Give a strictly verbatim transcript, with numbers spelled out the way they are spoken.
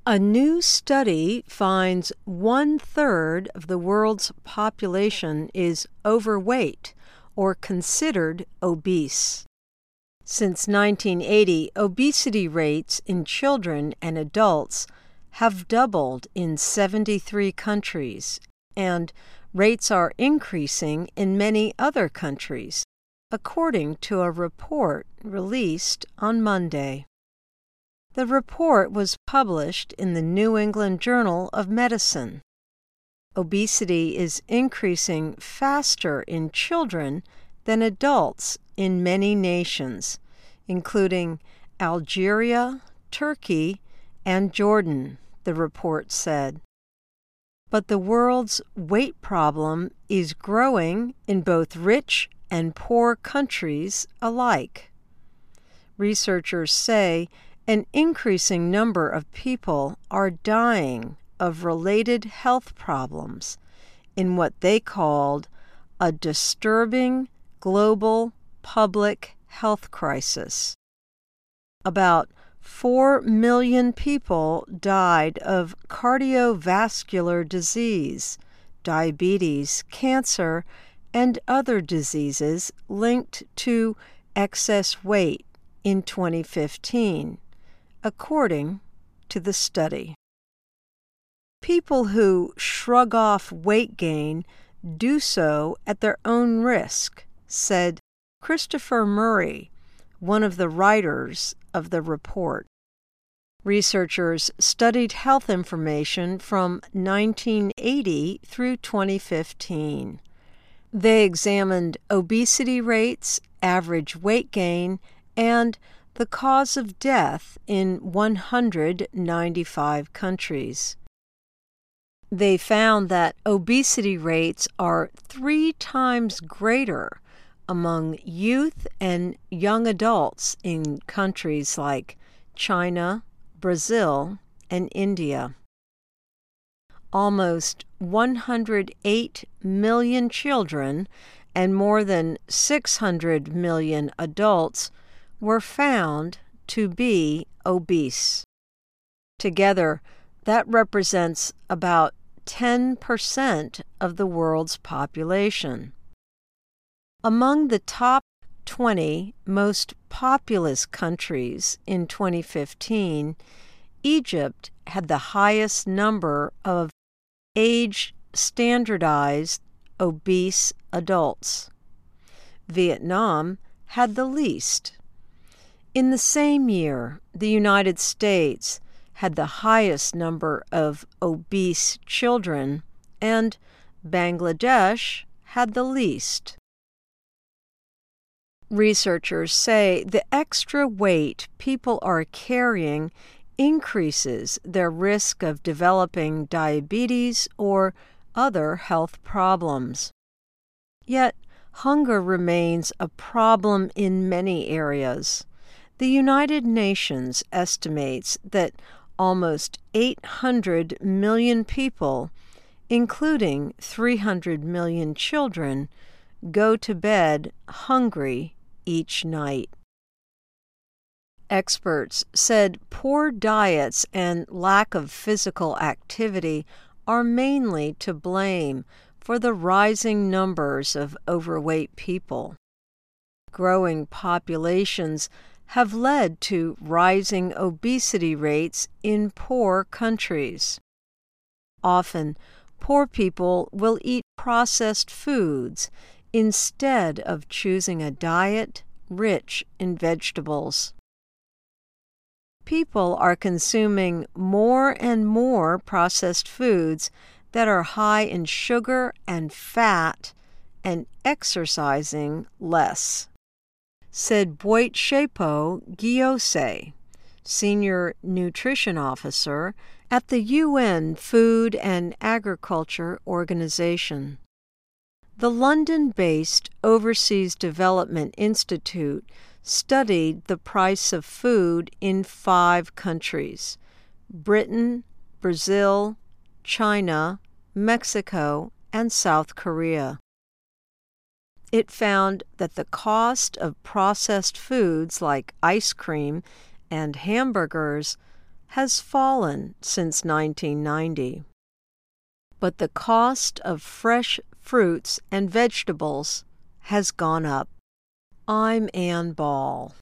A new study finds one-third of the world's population is overweight or considered obese. Since nineteen eighty, obesity rates in children and adults have doubled in seventy-three countries, and rates are increasing in many other countries, according to a report released on Monday. The report was published in the New England Journal of Medicine. Obesity is increasing faster in children than adults in many nations, including Algeria, Turkey, and Jordan, the report said. But the world's weight problem is growing in both rich and poor countries alike. Researchers say an increasing number of people are dying of related health problems in what they called a disturbing global public health crisis. About four million people died of cardiovascular disease, diabetes, cancer, and other diseases linked to excess weight in twenty fifteen, according to the study. People who shrug off weight gain do so at their own risk, said Christopher Murray, one of the writers of the report. Researchers studied health information from nineteen eighty through twenty fifteen. They examined obesity rates, average weight gain, and the cause of death in one hundred ninety-five countries. They found that obesity rates are three times greater among youth and young adults in countries like China, Brazil, and India. Almost one hundred eight million children and more than six hundred million adults were found to be obese. Together, that represents about ten percent of the world's population. Among the top twenty most populous countries in twenty fifteen, Egypt had the highest number of age-standardized obese adults. Vietnam had the least. In the same year, the United States had the highest number of obese children, and Bangladesh had the least. Researchers say the extra weight people are carrying increases their risk of developing diabetes or other health problems. Yet, hunger remains a problem in many areas. The United Nations estimates that almost eight hundred million people, including three hundred million children, go to bed hungry each night. Experts said poor diets and lack of physical activity are mainly to blame for the rising numbers of overweight people. Growing populations have led to rising obesity rates in poor countries. Often, poor people will eat processed foods instead of choosing a diet rich in vegetables. People are consuming more and more processed foods that are high in sugar and fat and exercising less, said Boitchepo Gyose, Senior Nutrition Officer at the U N Food and Agriculture Organization. The London-based Overseas Development Institute studied the price of food in five countries: Britain, Brazil, China, Mexico, and South Korea. It found that the cost of processed foods like ice cream and hamburgers has fallen since nineteen ninety. But the cost of fresh fruits and vegetables has gone up. I'm Ann Ball.